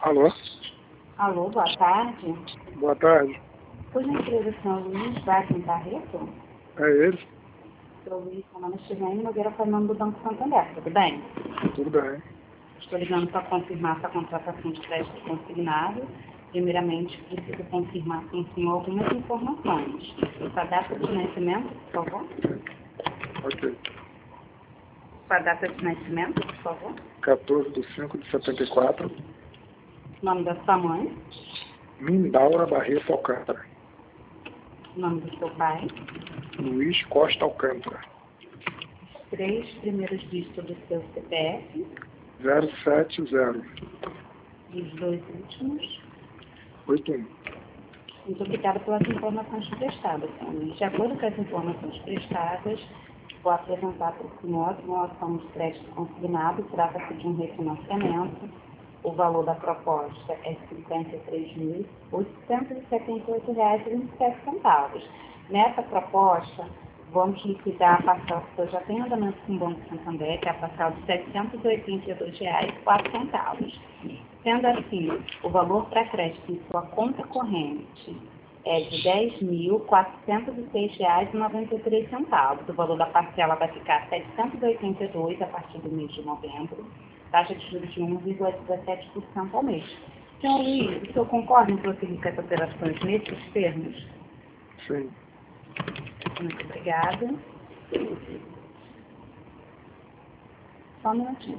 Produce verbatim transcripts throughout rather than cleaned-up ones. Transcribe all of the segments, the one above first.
Alô? Alô, boa tarde. Boa tarde. Por gentileza, o senhor Luiz Wagner Barreto? É ele? Sou Luiz, meu nome é Chivane Nogueira, falando do Banco Santander, tudo bem? Tudo bem. Estou ligando para confirmar essa contratação de crédito consignado. Primeiramente, preciso confirmar com o senhor algumas informações. Sua data de nascimento, por favor? Ok. Sua data de nascimento, por favor? quatorze de cinco de setenta e quatro. Nome da sua mãe? Mindaura Barreto Alcântara. Nome do seu pai? Luiz Costa Alcântara. Três primeiros dígitos do seu C P F? zero sete zero. E os dois últimos? oito um. Muito obrigada pelas informações prestadas, senhor Luiz. De acordo com as informações prestadas, vou apresentar para o senhor uma ação de crédito consignado, trata-se de um refinanciamento. O valor da proposta é cinquenta e três mil, oitocentos e setenta e oito reais e vinte e sete centavos. Nessa proposta, vamos liquidar a parcela que eu já tenho andamento com o Banco Santander, que é a parcela de setecentos e oitenta e dois reais e quatro centavos. Sendo assim, o valor para crédito em sua conta corrente é de dez mil, quatrocentos e seis reais e noventa e três centavos. O valor da parcela vai ficar setecentos e oitenta e dois reais a partir do mês de novembro. Taxa de juros de um vírgula dezessete por cento ao mês. Senhor Luiz, o senhor concorda em prosseguir com essas operações nesses termos? Sim. Muito obrigada. Só um minutinho.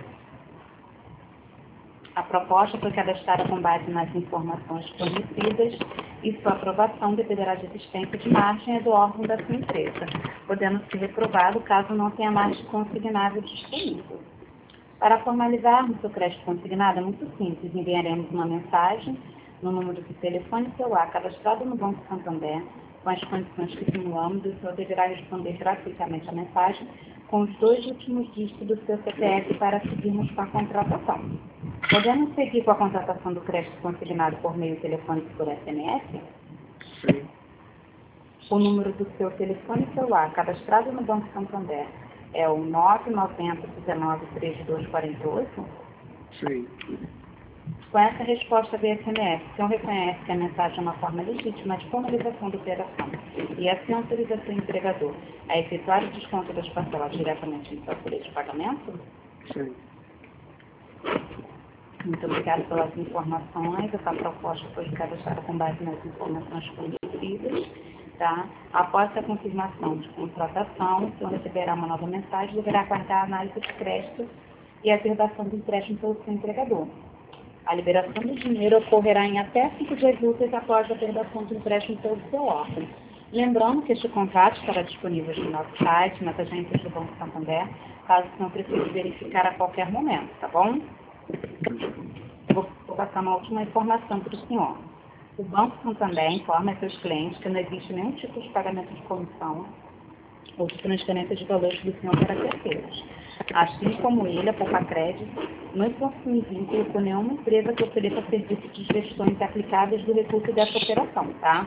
A proposta foi cadastrada com base nas informações fornecidas e sua aprovação dependerá de existência de margem do órgão da sua empresa, podendo ser reprovado caso não tenha margem consignável disponível. Para formalizarmos o crédito consignado é muito simples. Enviaremos uma mensagem no número de telefone celular cadastrado no Banco Santander com as condições que simulamos e o senhor deverá responder gratuitamente a mensagem com os dois últimos dígitos do seu C P F para seguirmos com a contratação. Podemos seguir com a contratação do crédito consignado por meio telefônico por S M S? Sim. O número do seu telefone celular cadastrado no Banco Santander é o nove nove zero um nove três dois quatro oito? Sim. Com essa resposta via S M S, o senhor reconhece que a mensagem é uma forma legítima de formalização da operação e assim autoriza seu empregador a efetuar o desconto das parcelas diretamente no seu folha de pagamento? Sim. Muito obrigada pelas informações. Essa proposta foi cadastrada com base nas informações fornecidas. Tá? Após a confirmação de contratação, o senhor receberá uma nova mensagem e deverá aguardar a análise de crédito e a averbação do empréstimo pelo seu empregador. A liberação do dinheiro ocorrerá em até cinco dias úteis após a averbação do empréstimo pelo seu órgão. Lembrando que este contrato estará disponível no nosso site, nas agências do Banco Santander, caso o senhor precise verificar a qualquer momento, tá bom? Vou, vou passar uma última informação para o senhor. O Banco Santander informa a seus clientes que não existe nenhum tipo de pagamento de comissão ou de transferência de valores do senhor para terceiros. Assim como ele, a Poupa-Crédito, não possui vínculo com nenhuma empresa que ofereça serviços de gestões aplicáveis do recurso dessa operação, tá?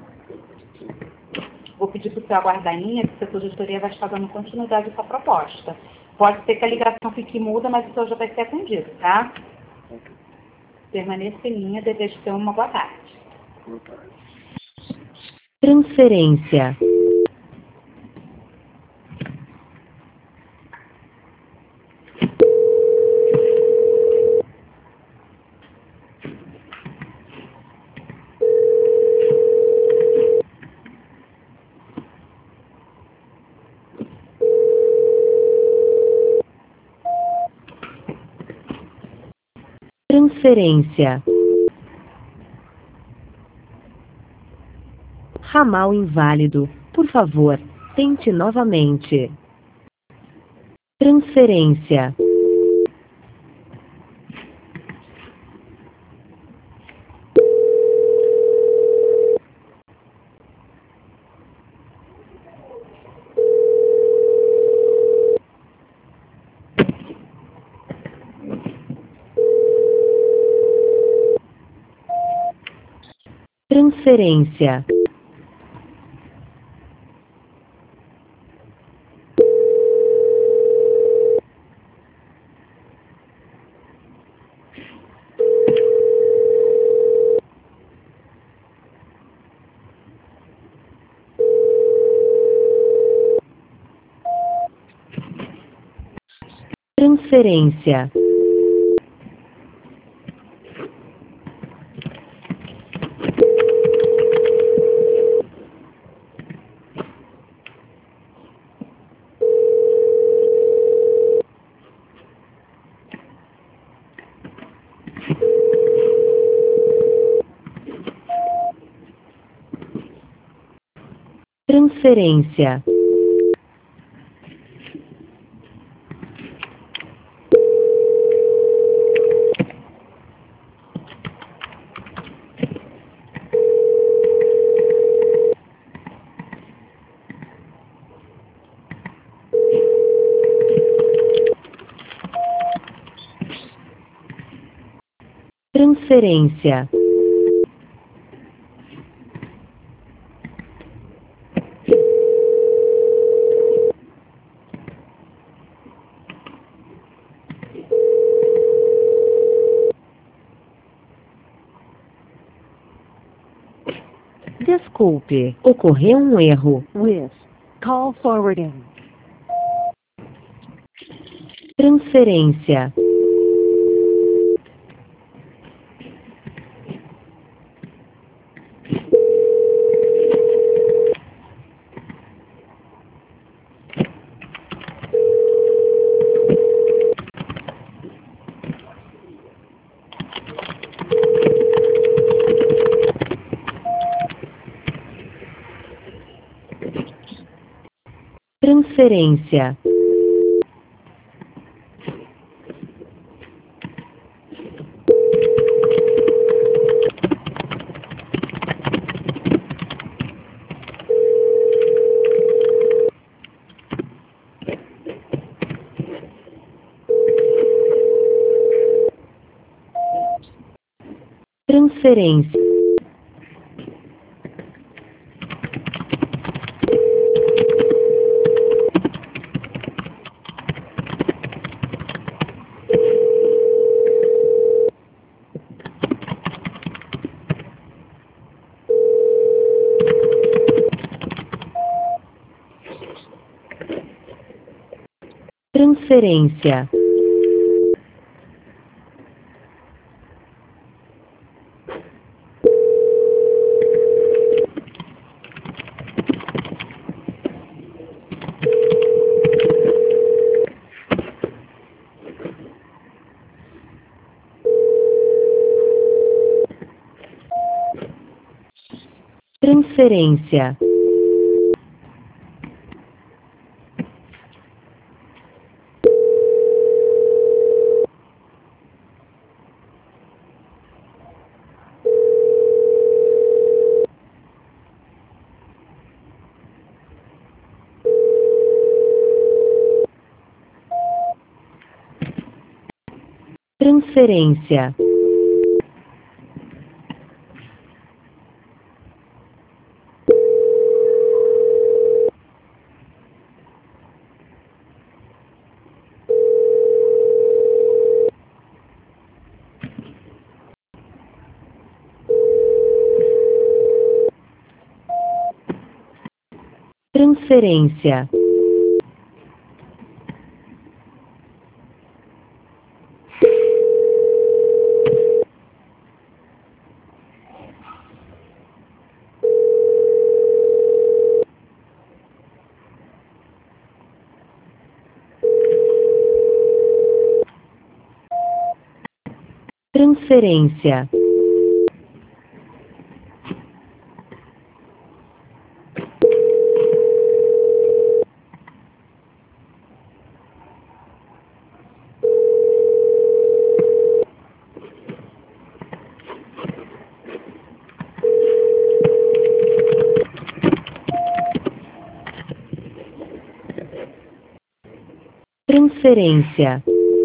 Vou pedir para o senhor aguardar em linha, que o setor de auditoria vai estar dando continuidade a essa proposta. Pode ser que a ligação fique muda, mas o senhor já vai ser atendido, tá? Permaneça em linha, desejo ter uma boa tarde. Boa tarde. Transferência. Transferência. Ramal inválido. Por favor, tente novamente. Transferência. Transferência. Transferência. Transferência. Transferência. Desculpe, ocorreu um erro. With call forwarding. Transferência. Transferência. Transferência. Transferência. Transferência. Transferência. Transferência. Transferência. Transferência.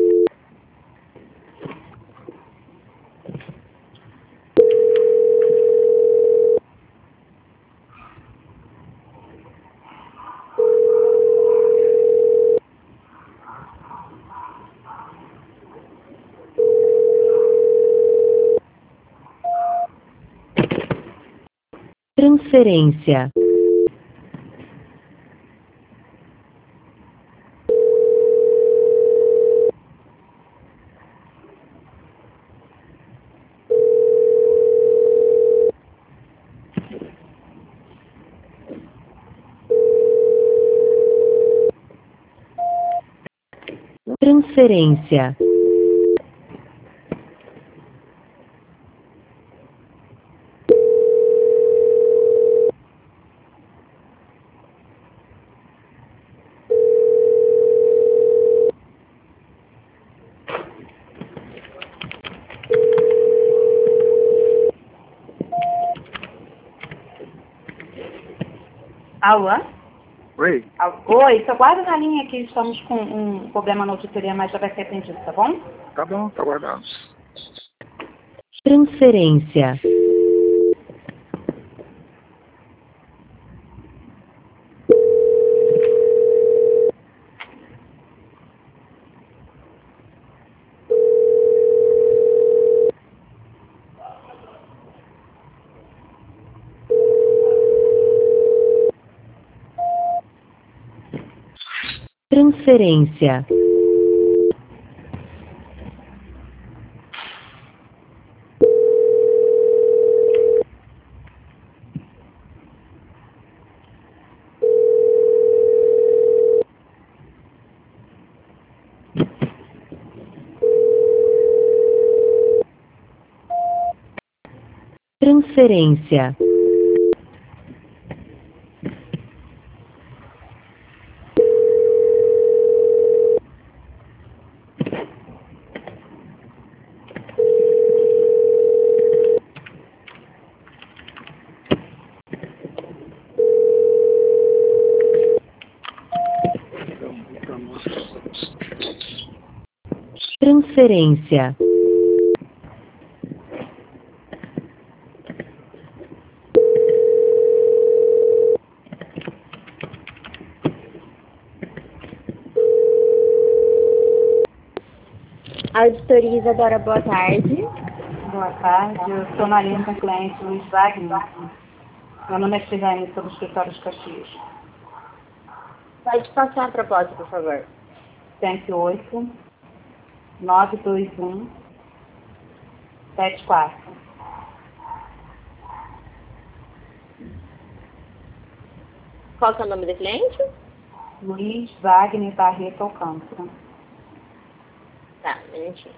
Transferência. Transferência. Alô? Oi, Alô? Oi, só guarda na linha que estamos com um problema na auditoria, mas já vai ser atendido, tá bom? tá bom, tá guardado. Transferência. Transferência. Transferência. Então, então nós... Transferência. Auditoria Isadora, boa tarde. Boa tarde, eu estou na linha com o cliente Luiz Wagner. Meu nome é Sirene, sou do escritório de Caxias. Pode passar a proposta, por favor. cento e oito, nove dois um, sete quatro. Qual que é o nome do cliente? Luiz Wagner Barreto Alcântara. Tá, um minutinho.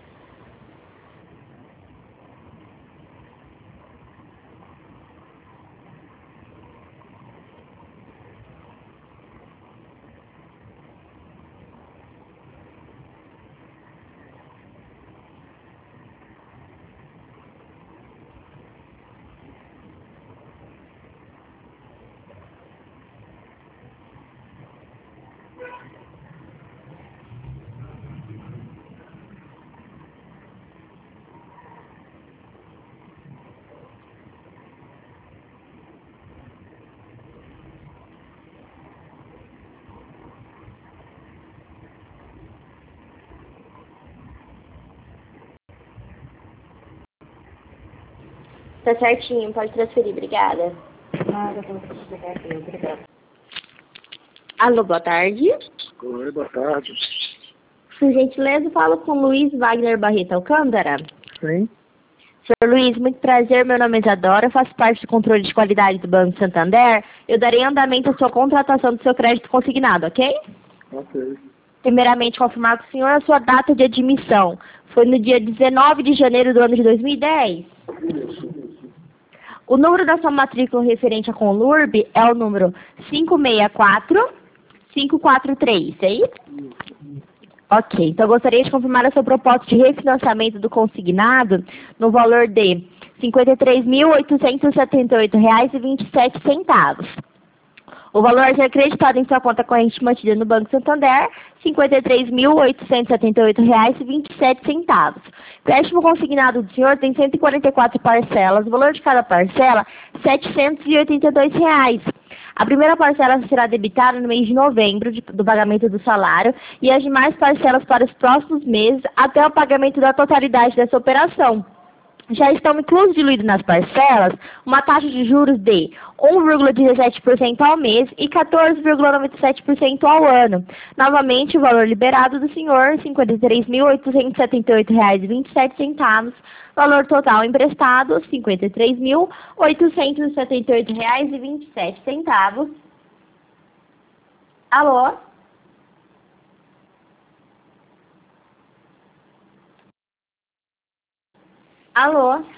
Tá certinho, pode transferir, obrigada. Nada, vou explicar aqui, obrigada. Alô, boa tarde. Oi, boa tarde. Por gentileza, falo com Luiz Wagner Barreto Alcântara. Sim, Senhor Luiz, muito prazer, meu nome é Isadora, eu faço parte do controle de qualidade do Banco Santander. Eu darei andamento à sua contratação do seu crédito consignado, ok? ok. Primeiramente, confirmar com o senhor a sua data de admissão. Foi no dia dezenove de janeiro do ano de dois mil e dez. O número da sua matrícula referente à Conlurb é o número cinco seis quatro, cinco quatro três, é isso? Ok, então eu gostaria de confirmar a sua proposta de refinanciamento do consignado no valor de cinquenta e três mil, oitocentos e setenta e oito reais e vinte e sete centavos. O valor a ser acreditado em sua conta corrente mantida no Banco Santander, cinquenta e três mil, oitocentos e setenta e oito reais e vinte e sete centavos. O empréstimo consignado do senhor tem cento e quarenta e quatro parcelas, o valor de cada parcela, setecentos e oitenta e dois reais. A primeira parcela será debitada no mês de novembro de, do pagamento do salário e as demais parcelas para os próximos meses até o pagamento da totalidade dessa operação. Já estão inclusos diluídos nas parcelas uma taxa de juros de um vírgula dezessete por cento ao mês e quatorze vírgula noventa e sete por cento ao ano. Novamente, o valor liberado do senhor, cinquenta e três mil, oitocentos e setenta e oito reais e vinte e sete centavos. Valor total emprestado, cinquenta e três mil, oitocentos e setenta e oito reais e vinte e sete centavos. Alô? Alô?